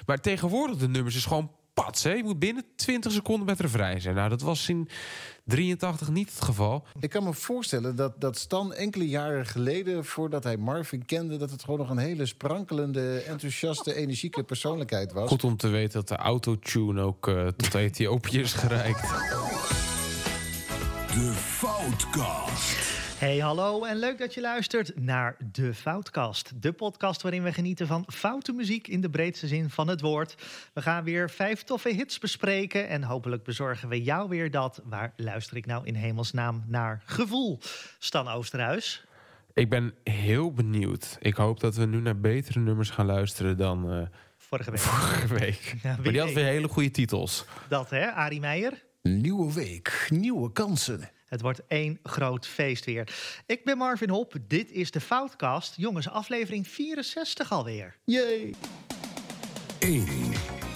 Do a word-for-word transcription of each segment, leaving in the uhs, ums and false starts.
Maar tegenwoordig de nummers is gewoon pats. Hè? Je moet binnen twintig seconden met refrein zijn. Nou, dat was in drieëntachtig niet het geval. Ik kan me voorstellen dat, dat Stan enkele jaren geleden, voordat hij Marvin kende, dat het gewoon nog een hele sprankelende, enthousiaste, energieke persoonlijkheid was. Goed om te weten dat de autotune ook uh, tot Ethiopië is gereikt. De Foutkast. Hey, hallo en leuk dat je luistert naar De Foutkast. De podcast waarin we genieten van foute muziek in de breedste zin van het woord. We gaan weer vijf toffe hits bespreken en hopelijk bezorgen we jou weer dat. Waar luister ik nou in hemelsnaam naar? Gevoel. Stan Oosterhuis. Ik ben heel benieuwd. Ik hoop dat we nu naar betere nummers gaan luisteren dan uh, vorige week. Vorige week. Ja, maar die had weer hele goede titels. Dat hè, Arie Meijer? Nieuwe week, nieuwe kansen. Het wordt één groot feest weer. Ik ben Marvin Hop, dit is de Foutkast. Jongens, aflevering vierenzestig alweer. Yay! één.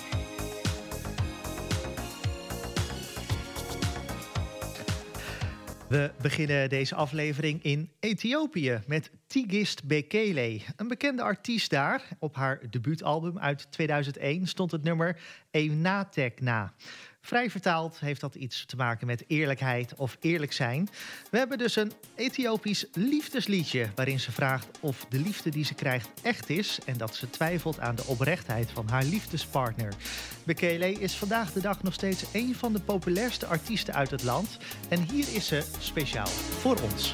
We beginnen deze aflevering in Ethiopië met Tigist Bekele. Een bekende artiest daar. Op haar debuutalbum uit tweeduizend één stond het nummer Enatekna. Vrij vertaald heeft dat iets te maken met eerlijkheid of eerlijk zijn. We hebben dus een Ethiopisch liefdesliedje waarin ze vraagt of de liefde die ze krijgt echt is en dat ze twijfelt aan de oprechtheid van haar liefdespartner. Bekele is vandaag de dag nog steeds een van de populairste artiesten uit het land en hier is ze speciaal voor ons.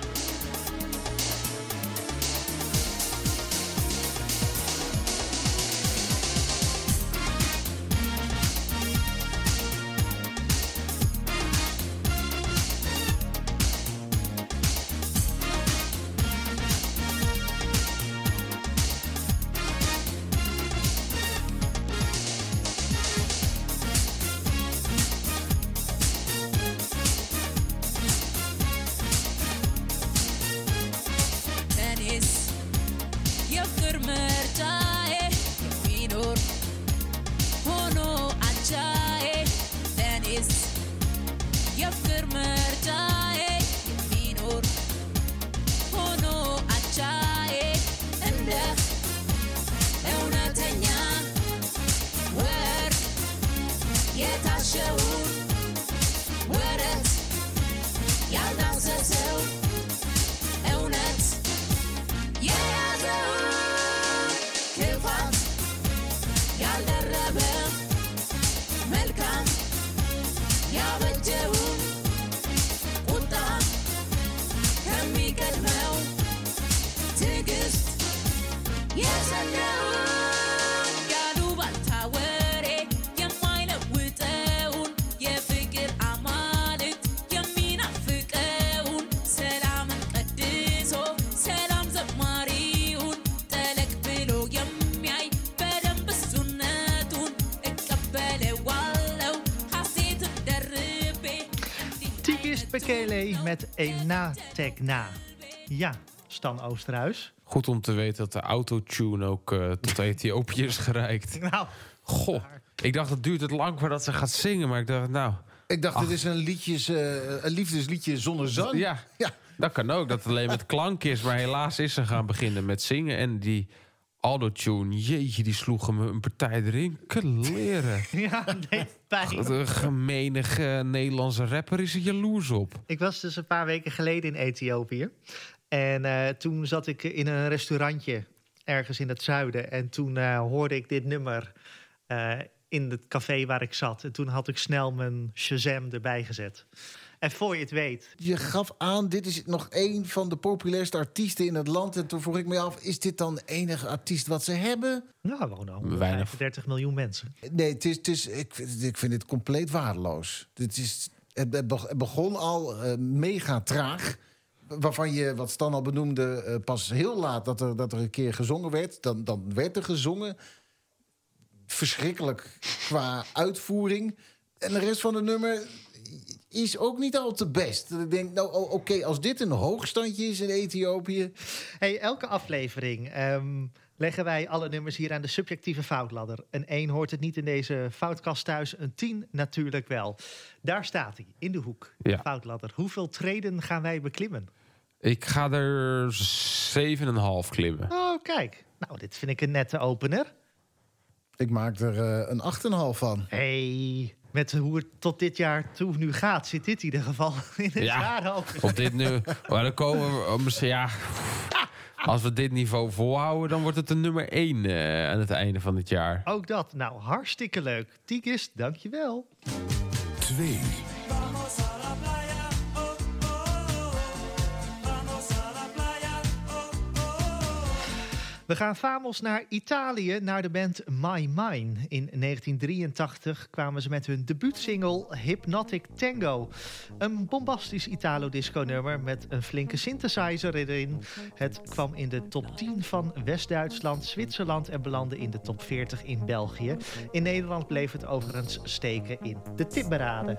Bekele met Enatekna. Ja, Stan Oosterhuis. Goed om te weten dat de autotune ook uh, tot Ethiopië is gereikt. Nou, goh. Ik dacht, het duurt het lang voordat ze gaat zingen, maar ik dacht, nou... Ik dacht, dit is een, liedjes, uh, een liefdesliedje zonder zang. Ja, ja, dat kan ook. Dat het alleen met klank is, maar helaas is ze gaan beginnen met zingen. En die autotune, jeetje, die sloeg hem een partij erin. Kleren. Ja, nee, pijn. De gemeenige Nederlandse rapper is er jaloers op. Ik was dus een paar weken geleden in Ethiopië. En uh, toen zat ik in een restaurantje ergens in het zuiden. En toen uh, hoorde ik dit nummer uh, in het café waar ik zat. En toen had ik snel mijn Shazam erbij gezet. En voor je het weet... Je gaf aan, dit is nog één van de populairste artiesten in het land. En toen vroeg ik me af, is dit dan de enige artiest wat ze hebben? Nou, wonen al vijfendertig miljoen mensen. Nee, het is, het is, ik, ik vind dit compleet waardeloos. Dit is, het begon al uh, mega traag. Waarvan je, wat Stan al benoemde, uh, pas heel laat dat er, dat er een keer gezongen werd. Dan, dan werd er gezongen. Verschrikkelijk qua uitvoering. En de rest van het nummer is ook niet al te best. Ik denk, nou oké, okay, als dit een hoogstandje is in Ethiopië... Hey, elke aflevering um, leggen wij alle nummers hier aan de subjectieve foutladder. Een één hoort het niet in deze foutkast thuis, een tien natuurlijk wel. Daar staat hij, in de hoek, de ja. foutladder. Hoeveel treden gaan wij beklimmen? Ik ga er zeven en een half klimmen. Oh, kijk. Nou, dit vind ik een nette opener. Ik maak er uh, een acht komma vijf van. Hey, met hoe het tot dit jaar toe nu gaat, zit dit in ieder geval in het Ja, jaar ook. op dit nu. Maar dan komen we misschien, ja. Als we dit niveau volhouden, dan wordt het een nummer één uh, aan het einde van het jaar. Ook dat. Nou, hartstikke leuk. Tigist, dankjewel. twee. We gaan famos naar Italië, naar de band My Mine. In negentien drieëntachtig kwamen ze met hun debuutsingle Hypnotic Tango. Een bombastisch Italo-disco-nummer met een flinke synthesizer erin. Het kwam in de top tien van West-Duitsland, Zwitserland en belandde in de top veertig in België. In Nederland bleef het overigens steken in de tipparade.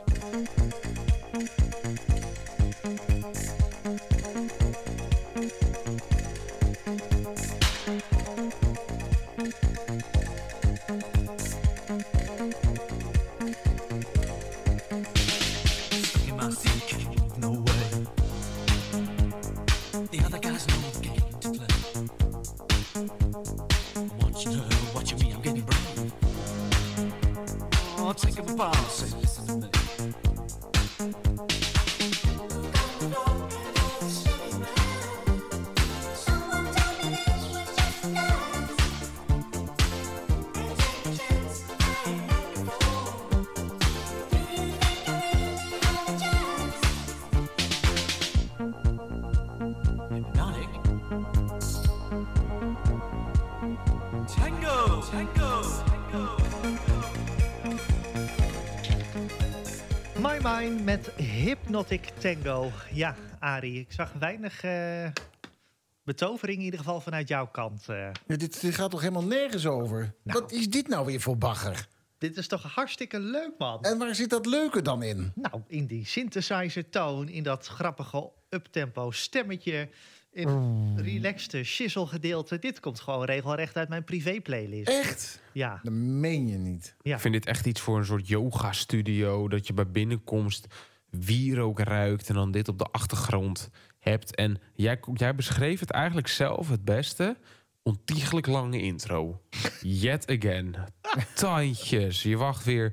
My Mine met Hypnotic Tango. Ja, Arie, ik zag weinig uh, betovering in ieder geval vanuit jouw kant. Uh. Ja, dit, dit gaat toch helemaal nergens over? Nou. Wat is dit nou weer voor bagger? Dit is toch hartstikke leuk, man? En waar zit dat leuke dan in? Nou, in die synthesizer toon, in dat grappige uptempo stemmetje, in het relaxte shizzle gedeelte. Dit komt gewoon regelrecht uit mijn privé playlist. Echt? Ja. Dat meen je niet. Ja. Ik vind dit echt iets voor een soort yoga-studio. Dat je bij binnenkomst wierook ruikt en dan dit op de achtergrond hebt. En jij, jij beschreef het eigenlijk zelf het beste. Ontiegelijk lange intro. Yet again. Tandjes. Je wacht weer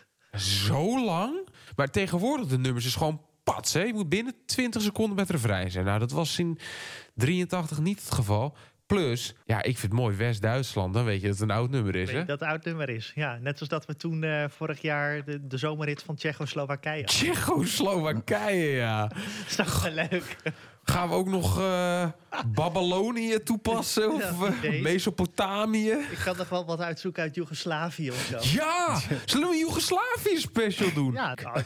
zo lang. Maar tegenwoordig de nummers is gewoon pats. Hè? Je moet binnen twintig seconden met refrein zijn. Nou, dat was in drieëntachtig niet het geval. Plus, ja, ik vind het mooi West-Duitsland. Dan weet je dat het een oud nummer is, Weet hè? je dat het oud nummer is. Ja, net zoals dat we toen uh, vorig jaar de, de zomerrit van Tsjechoslowakije. Tsjechoslowakije, ja. Is toch wel leuk? Gaan we ook nog uh, Babylonië toepassen? Of uh, nee. Mesopotamië? Ik kan nog wel wat uitzoeken uit Joegoslavië of zo. Ja! Zullen we een Joegoslavië special doen? Ja, nou,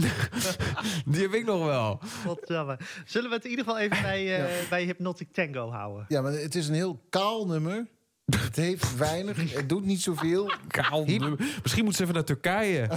Die heb ik nog wel. godsamme. Zullen we het in ieder geval even bij, uh, ja. bij Hypnotic Tango houden? Ja, maar het is een heel kaal nummer. Het heeft weinig, het doet niet zoveel. Kaal Hyp- nummer. Misschien moeten ze even naar Turkije.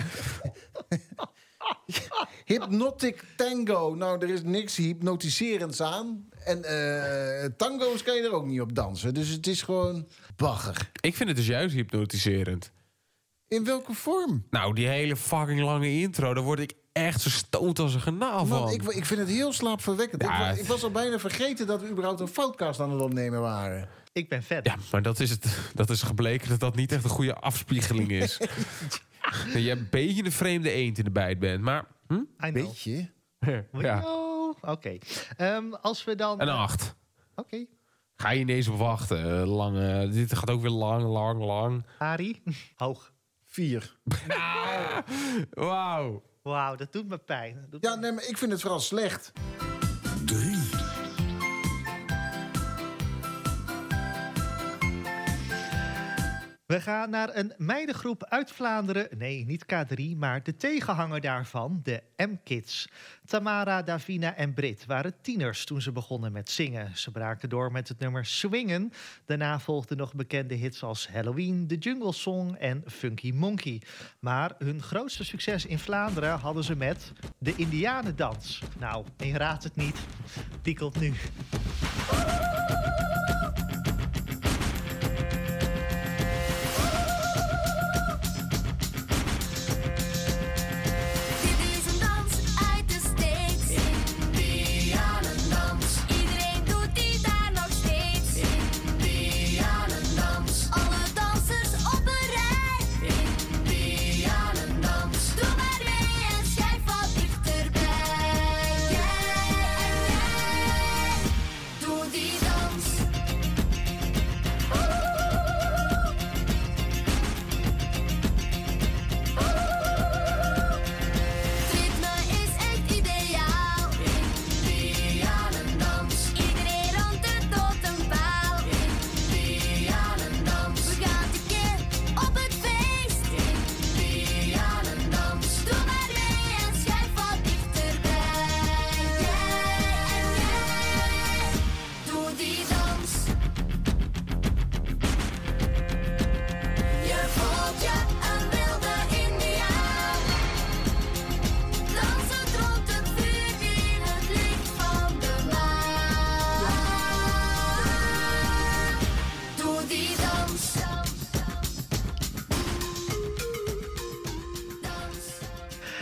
Hypnotic Tango. Nou, er is niks hypnotiserends aan. En uh, tango's kan je er ook niet op dansen. Dus het is gewoon bagger. Ik vind het dus juist hypnotiserend. In welke vorm? Nou, die hele fucking lange intro, daar word ik echt zo stoot als een genaal van. Man, ik, ik vind het heel slaapverwekkend. Ja, ik, het- ik was al bijna vergeten dat we überhaupt een foutcast aan het opnemen waren. Ik ben vet. Ja, maar dat is, het, dat is gebleken dat dat niet echt een goede afspiegeling is. Dat je een beetje een vreemde eend in de bijt bent. Maar, hm? I know. Beetje. Ja. Oh, Oké. Okay. Um, als we dan... Een acht. Oké. Okay. Ga je ineens op wachten. Lange, dit gaat ook weer lang, lang, lang. Arie, hoog. Vier. Wauw. Wauw, dat doet me pijn. Dat doet Ja, me... nee, maar ik vind het vooral slecht. drie. We gaan naar een meidengroep uit Vlaanderen. Nee, niet K drie, maar de tegenhanger daarvan, de M-Kids. Tamara, Davina en Brit waren tieners toen ze begonnen met zingen. Ze braken door met het nummer Swingen. Daarna volgden nog bekende hits als Halloween, The Jungle Song en Funky Monkey. Maar hun grootste succes in Vlaanderen hadden ze met de Indianendans. Nou, en je raadt het niet, die komt nu. Alle dansers op een rij.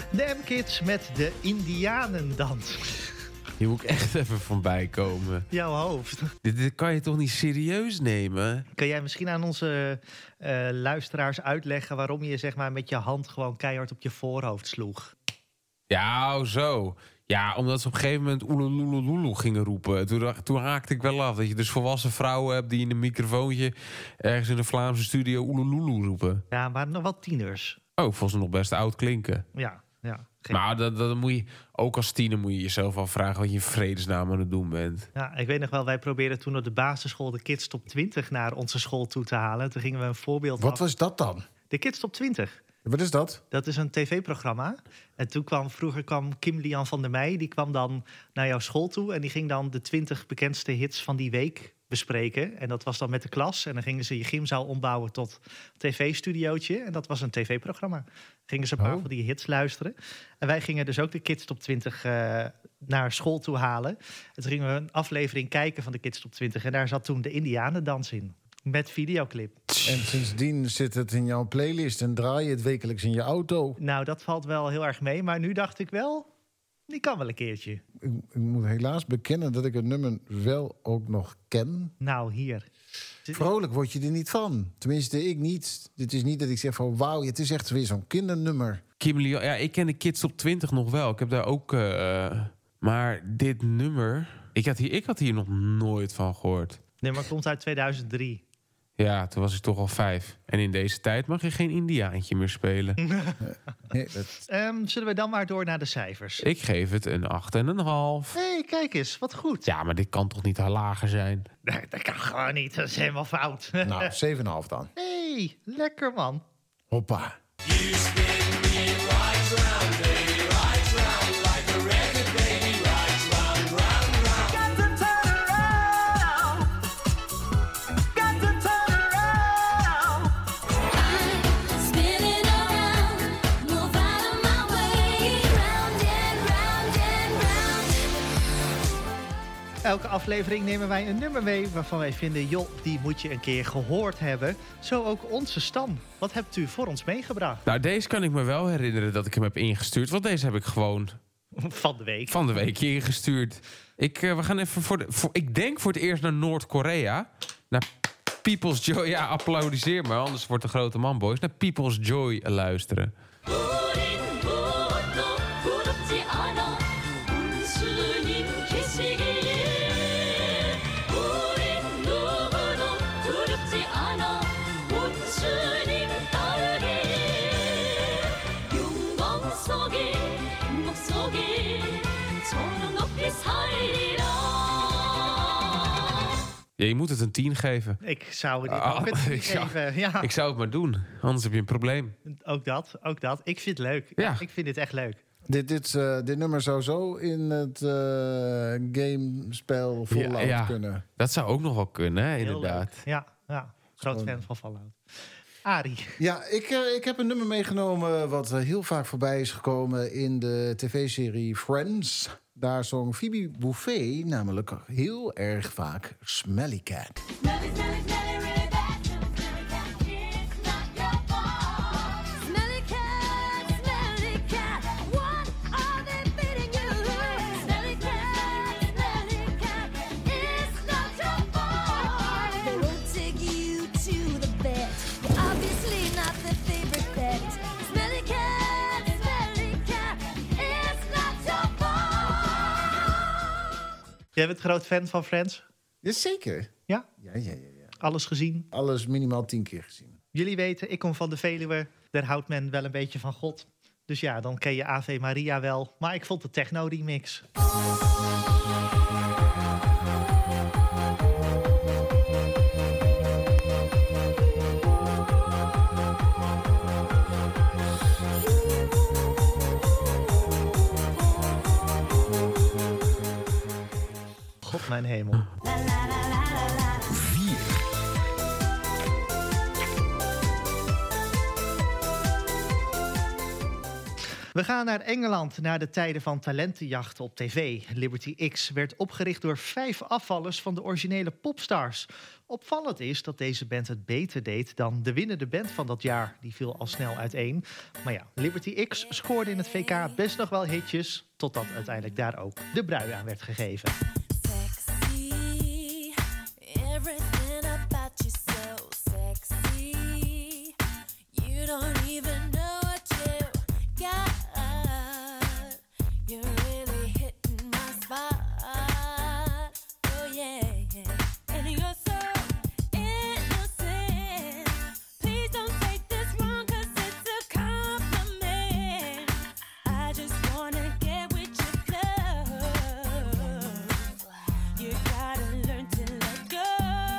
De M-Kids met de Indianendans. Hier moet ik echt even van bijkomen. Jouw hoofd. Dit, dit kan je toch niet serieus nemen? Kan jij misschien aan onze uh, luisteraars uitleggen waarom je zeg maar met je hand gewoon keihard op je voorhoofd sloeg? Ja, oh zo. Ja, omdat ze op een gegeven moment oelulululu gingen roepen. Toen, dacht- toen haakte ik wel af. Dat je dus volwassen vrouwen hebt die in een microfoontje ergens in een Vlaamse studio oelululu roepen. Ja, maar nog wel tieners. Oh, ik vond ze nog best oud klinken. Ja, ja. Geen... Maar dat, dat moet je, ook als tiener moet je jezelf al vragen wat je in vredesnaam aan het doen bent. Ja, ik weet nog wel, wij probeerden toen op de basisschool de Kids Top twintig naar onze school toe te halen. Toen gingen we een voorbeeld Wat af. was dat dan? De Kids Top twintig. Wat is dat? Dat is een tv-programma. En toen kwam, vroeger kwam Kim Lian van der Meij. Die kwam dan naar jouw school toe. En die ging dan de twintig bekendste hits van die week bespreken. En dat was dan met de klas. En dan gingen ze je gymzaal ombouwen tot tv-studiootje. En dat was een tv-programma. Gingen ze een paar Oh. van die hits luisteren. En wij gingen dus ook de Kids Top twintig uh, naar school toe halen. En toen gingen we een aflevering kijken van de Kids Top twintig. En daar zat toen de Indianendans in. Met videoclip. En sindsdien zit het in jouw playlist en draai je het wekelijks in je auto. Nou, dat valt wel heel erg mee. Maar nu dacht ik wel, die kan wel een keertje. Ik, ik moet helaas bekennen dat ik het nummer wel ook nog ken. Nou, hier. Vrolijk word je er niet van. Tenminste, ik niet. Dit is niet dat ik zeg van wauw, het is echt weer zo'n kindernummer. Kim Lian, ja, ik ken de Kids Top twintig nog wel. Ik heb daar ook... Uh, maar dit nummer... Ik had, hier, ik had hier nog nooit van gehoord. Nee, maar het komt uit tweeduizend drie. Ja, toen was ik toch al vijf. En in deze tijd mag je geen Indiaantje meer spelen. Nee, dat... um, zullen we dan maar door naar de cijfers? Ik geef het een acht en een half. Hé, hey, kijk eens, wat goed. Ja, maar dit kan toch niet lager zijn? Nee, dat kan gewoon niet, dat is helemaal fout. Nou, zeven komma vijf dan. Hé, hey, lekker man. Hoppa. You spin me right round, baby, right round, like a record, baby, right round, round, round. Got to turn around, got to turn around. I'm spinning around, move out of my way, round and round and round. Elke aflevering nemen wij een nummer mee waarvan wij vinden, joh, die moet je een keer gehoord hebben. Zo ook onze Stan. Wat hebt u voor ons meegebracht? Nou, deze kan ik me wel herinneren dat ik hem heb ingestuurd. Want deze heb ik gewoon Van de week. van de week ingestuurd. Ik, uh, we gaan even voor de... Voor, ik denk voor het eerst naar Noord-Korea. Naar People's Joy. Ja, applaudisseer maar, anders wordt de grote man, boys. Naar People's Joy luisteren. 우린 무엇도 부럽지 않아 온순히 계시기에 우린 누구도 두렵지 않아 온순히 따르기에 영광 속에 행복 속에 저는 높이 살리라. Ja, je moet het een tien geven. Ik zou het niet Oh, ook een tien ik zou- geven. Ja, Ik zou het maar doen, anders heb je een probleem. ook dat, ook dat. Ik vind het leuk. Ja. Ik vind dit echt leuk. Dit, dit, uh, dit nummer zou zo in het uh, gamespel Fallout Ja, ja. kunnen. Dat zou ook nog wel kunnen, hè, Heel inderdaad. leuk. Ja, ja. Groot Gewoon- fan van Fallout. Arie. Ja, ik, uh, ik heb een nummer meegenomen wat uh, heel vaak voorbij is gekomen in de tv-serie Friends. Daar zong Phoebe Buffay namelijk heel erg vaak Smelly Cat. Smelly, smelly, smelly, really bad. Smelly cat, it's not your fault. Smelly cat, smelly cat, what are they feeding you? Smelly cat, smelly cat, it's not your fault. They won't take you to the vet. You're obviously not the favorite pet. Smelly cat, smelly cat, it's not your fault. Jij bent groot fan van Friends? Jazeker. Ja? Ja, ja, ja, ja. Alles gezien? Alles minimaal tien keer gezien. Jullie weten, ik kom van de Veluwe. Daar houdt men wel een beetje van God. Dus ja, dan ken je Ave Maria wel. Maar ik vond de techno-remix. God mijn hemel. vier, We gaan naar Engeland, naar de tijden van talentenjachten op tv. Liberty X werd opgericht door vijf afvallers van de originele Popstars. Opvallend is dat deze band het beter deed dan de winnende band van dat jaar. Die viel al snel uiteen. Maar ja, Liberty X scoorde in het V K best nog wel hitjes, totdat uiteindelijk daar ook de brui aan werd gegeven. Sexy, everything about you so sexy. You don't even know what you got. You're really hitting my spot. Oh yeah, yeah. And you're so innocent. Please don't take this wrong, 'cause it's a compliment. I just wanna get with your flow. You gotta learn to let go.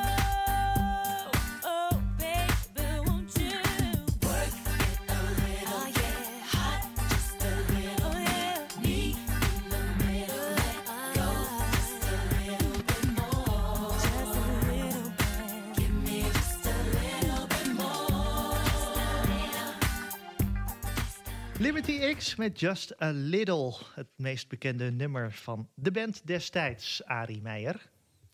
Oh, baby, won't you work it a little? Oh, yeah. Hot, just a little. Oh, yeah. Me in the middle. Let go just a little bit more. Just a little bit. Give me just a little bit more. Liberty X met Just a Little. Het meest bekende nummer van de band destijds, Arie Meijer.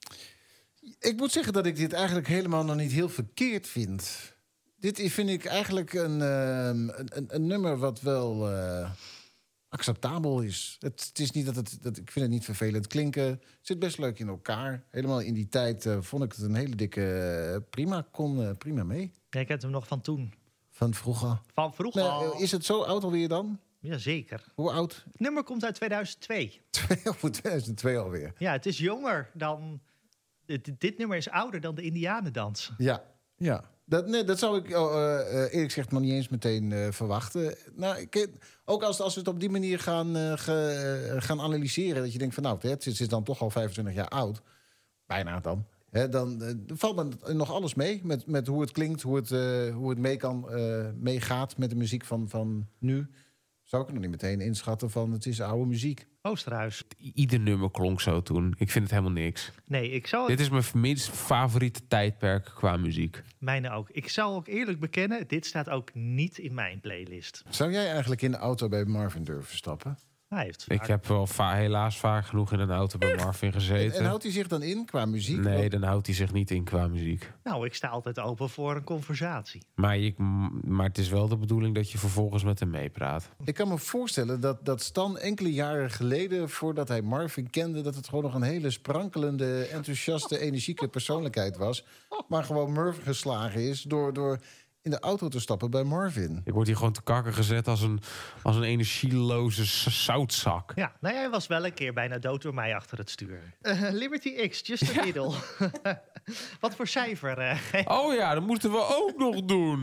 Ik moet zeggen dat ik dit eigenlijk helemaal nog niet heel verkeerd vind. Dit is- vind ik eigenlijk een, ehm, een, een, een nummer wat wel eh, acceptabel is. Het, het is niet dat het, dat, ik vind het niet vervelend klinken. Het zit best leuk in elkaar. Helemaal in die tijd eh, vond ik het een hele dikke eh, prima. Kon eh, prima mee. Jij kent hem nog van toen. Van vroeger. Van vroeger Nou, al. eh, is het zo oud alweer dan? Jazeker. Hoe oud? Het nummer komt uit tweeduizend twee. tweeduizend twee alweer. Ja, het is jonger dan... Dit, dit nummer is ouder dan de Indianendans. Ja, ja. Dat, nee, dat zou ik oh, eh, eh, eerlijk gezegd nog niet eens meteen eh, verwachten. Nou, ik, ook als, als we het op die manier gaan, eh, ge- eh, gaan analyseren... dat je denkt van nou, het is, het is dan toch al vijfentwintig jaar oud. Bijna dan. Hè, dan eh, valt me nog alles mee met, met hoe het klinkt, hoe het, eh, hoe het mee kan, eh, meegaat met de muziek van, van nu. Zou ik nog niet meteen inschatten van het is oude muziek. Oosterhuis. I- Ieder nummer klonk zo toen. Ik vind het helemaal niks. Nee, ik zou Dit is mijn minst favoriete tijdperk qua muziek. mijne ook. Ik zou ook eerlijk bekennen, dit staat ook niet in mijn playlist. Zou jij eigenlijk in de auto bij Marvin durven stappen? Hij heeft Ik vaak- heb wel va- helaas vaak genoeg in een auto bij Marvin En, gezeten. en houdt hij zich dan in qua muziek? Nee, dan houdt hij zich niet in qua muziek. Nou, ik sta altijd open voor een conversatie. Maar, je, maar het is wel de bedoeling dat je vervolgens met hem meepraat. Ik kan me voorstellen dat, dat Stan enkele jaren geleden... voordat hij Marvin kende... dat het gewoon nog een hele sprankelende, enthousiaste, energieke persoonlijkheid was. Maar gewoon Murphy geslagen is door, door in de auto te stappen bij Marvin. Ik word hier gewoon te kakken gezet als een, als een energieloze s- zoutzak. Ja, nou hij was wel een keer bijna dood door mij achter het stuur. Eh, Liberty X, just a little. Wat voor cijfer? eh, geef- Oh ja, dat moeten we ook nog doen.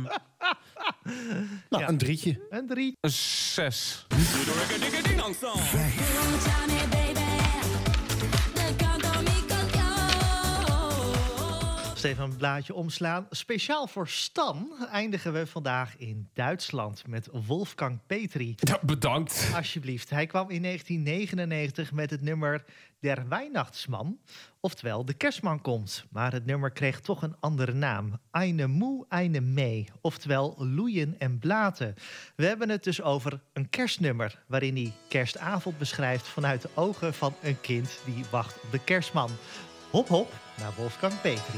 Nou, Ja. een drietje. Een drie. Een zes. Johnny, baby. De canto mi canción. Steven, een blaadje omslaan. Speciaal voor Stan eindigen we vandaag in Duitsland met Wolfgang Petri. Ja, bedankt. Alsjeblieft. Hij kwam in negentien negenennegentig met het nummer Der Weihnachtsman. Oftewel, de kerstman komt. Maar het nummer kreeg toch een andere naam. Eine Moe, eine Mee. Oftewel, loeien en blaten. We hebben het dus over een kerstnummer... waarin hij kerstavond beschrijft vanuit de ogen van een kind... die wacht op de kerstman. Hop, hop, naar Wolfgang Petri.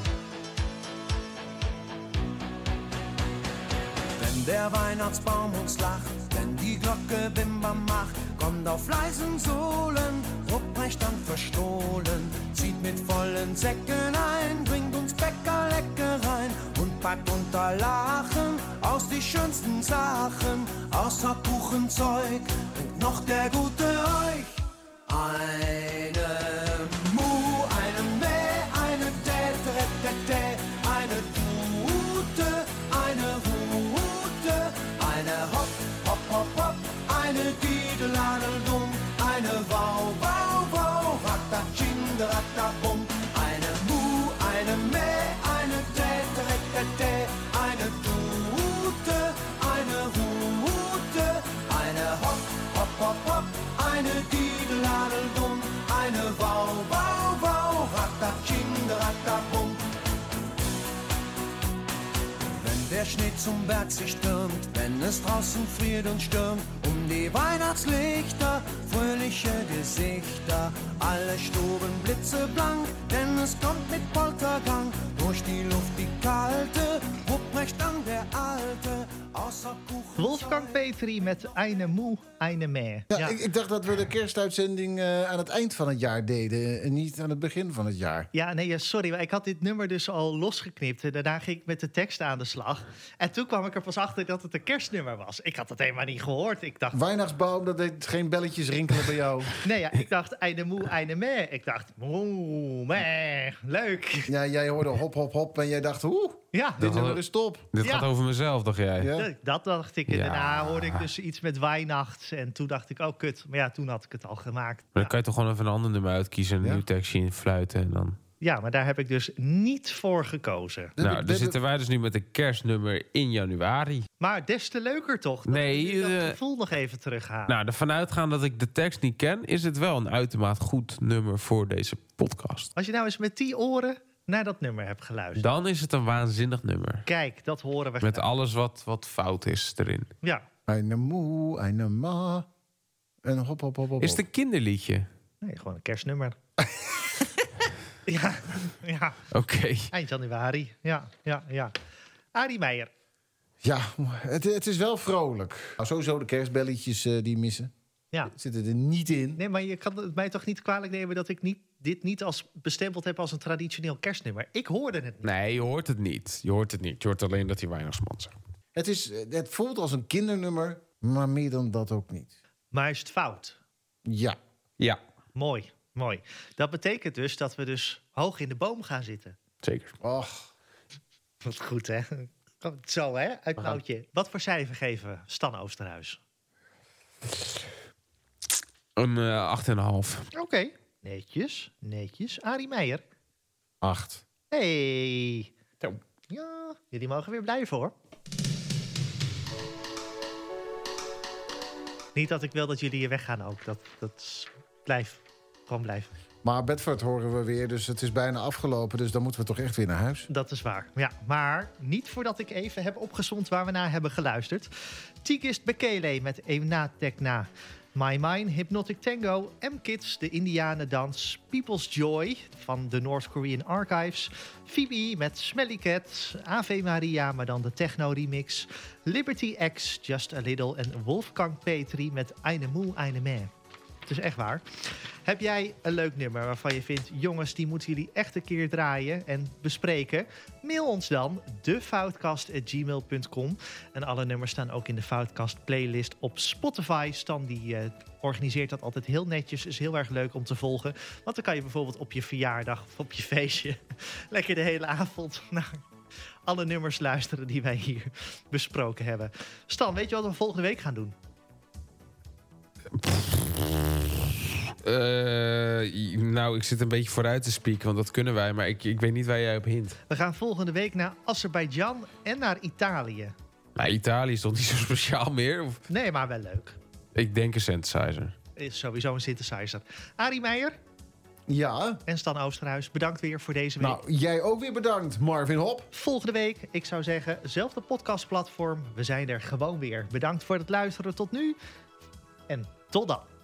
Wenn der Weihnachtsbaum uns lacht, wenn die Glocke Bimbam macht, kommt auf leisen Sohlen, Ruprecht dann verstohlen, zieht mit vollen Säcken ein, bringt uns Bäckerleckereien und packt unter Lachen aus die schönsten Sachen, außer Kuchenzeug und noch der gute euch. Eine Mu, eine Mäh, eine Dä, Dä, Dä, Dä, eine Tute, eine Rute, eine Hopp, Hopp, Hopp, Hopp, eine Dideladeldumm, eine Wau, Wau, Wau, Ratatsching, Ratabum, eine Mu, eine Mäh, eine Dä, Dä, Dä, Dä, eine Tute, eine Rute, eine Hopp, Hopp, Hopp, Hopp, eine Dideladeldumm, eine Wau, Wau, Wau, Ratatsching, Ratabum. Wenn der Schnee zum Berg sich stürmt, wenn es draußen friert und stürmt, um die Weihnachtslichter, fröhliche Gesichter, alle Stuben blitzeblank, denn es kommt mit Poltergang durch die Luft die kalte, Ruprecht an der Alte, außer Kuchen. Wolfgang Petri met Eine Moe, Eine Meh. Ja, Ja. Ik, ik dacht dat we de kerstuitzending eh, aan het eind van het jaar deden... en niet aan het begin van het jaar. Ja, nee, ja, sorry, maar ik had dit nummer dus al losgeknipt. En daarna ging ik met de tekst aan de slag. En toen kwam ik er pas achter dat het een kerstnummer was. Ik had het helemaal niet gehoord. Ik dacht, Weihnachtsbaum, dat deed geen belletjes rinkelen bij jou. nee, ja, ik dacht Eine Moe, Eine Meh. Ik dacht, moe, meh, leuk. Ja, jij hoorde hop, hop, hop en jij dacht... oeh, Ja, dit nummer is top. Dit Ja. gaat over mezelf, dacht jij? Ja. dat- dat dacht ik. En Ja. daarna hoorde ik dus iets met Weihnacht. En toen dacht ik, oh kut. Maar ja, toen had ik het al gemaakt. Maar dan kan je toch gewoon even een ander nummer uitkiezen... een Ja. nieuw tekstje in fluiten en dan... Ja, maar daar heb ik dus niet voor gekozen. We Nou, hebben- dan we zitten wij dus nu met een kerstnummer in januari. Maar des te leuker toch? Dat Nee, ik dat eh, gevoel nog even terughalen. Nou, ervan uitgaan dat ik de tekst niet ken... is het wel een uitermate goed nummer voor deze podcast. Als je nou eens met die oren naar dat nummer hebt geluisterd. Dan is het een waanzinnig nummer. Kijk, dat horen we Met graag. alles wat, wat fout is erin. Ja, Eine moe, eine ma. En hop, hop, hop, hop. Is het een kinderliedje? nee, gewoon een kerstnummer. ja, ja, Oké. eind januari. Ja, ja, ja. Arie Meijer. Ja, het, het is wel vrolijk. Nou, sowieso de kerstbelletjes eh, die missen. Ja. Zitten er niet in. Nee, maar je kan het mij toch niet kwalijk nemen dat ik niet, dit niet als bestempeld heb als een traditioneel kerstnummer. Ik hoorde het niet. Nee, je hoort het niet. Je hoort het niet. Je hoort alleen dat hij weihnachtsman zegt. Het, is, het voelt als een kindernummer, maar meer dan dat ook niet. Maar is het fout? Ja. Ja, Mooi, mooi. Dat betekent dus dat we dus hoog in de boom gaan zitten. zeker. Och, Wat goed, hè? Komt zo, hè? Uit mouwtje. Wat voor cijfer geven we Stan Oosterhuis? Een eh, acht en een half. Oké. Netjes, netjes. Arie Meijer. acht. Hey. Ja, jullie mogen weer blijven, hoor. Niet dat ik wil dat jullie hier weggaan ook. Dat, dat is- blijf. Gewoon blijven. Maar Bedford horen we weer, dus het is bijna afgelopen. Dus dan moeten we toch echt weer naar huis. Dat is waar. Ja, maar niet voordat ik even heb opgezond waar we naar hebben geluisterd. Tigist Bekele met Euna Tekna. My Mind, Hypnotic Tango, M-Kids, de Indianendans, People's Joy van de North Korean Archives, Phoebe met Smelly Cat, Ave Maria, maar dan de techno-remix, Liberty X, Just a Little en Wolfgang Petri met Eine Moe, Eine Meh. Het is echt waar. Heb jij een leuk nummer waarvan je vindt... jongens, die moeten jullie echt een keer draaien en bespreken? Mail ons dan, de foutcast at gmail punt com. En alle nummers staan ook in de Foutcast playlist op Spotify. Stan die eh, organiseert dat altijd heel netjes. Is heel erg leuk om te volgen. Want dan kan je bijvoorbeeld op je verjaardag of op je feestje... lekker de hele avond naar alle nummers luisteren die wij hier besproken hebben. Stan, weet je wat we volgende week gaan doen? Eh, nou, ik zit een beetje vooruit te spieken, want dat kunnen wij. Maar ik, ik weet niet waar jij op hint. We gaan volgende week naar Azerbeidzjan en naar Italië. Nou, Italië is toch niet zo speciaal meer? Of, Nee, maar wel leuk. ik denk een synthesizer. Is sowieso een synthesizer. Arie Meijer Ja. en Stan Oosterhuis, bedankt weer voor deze week. Nou, jij ook weer bedankt, Marvin Hop. Volgende week, ik zou zeggen, zelfde podcastplatform. We zijn er gewoon weer. Bedankt voor het luisteren tot nu. En tot dan.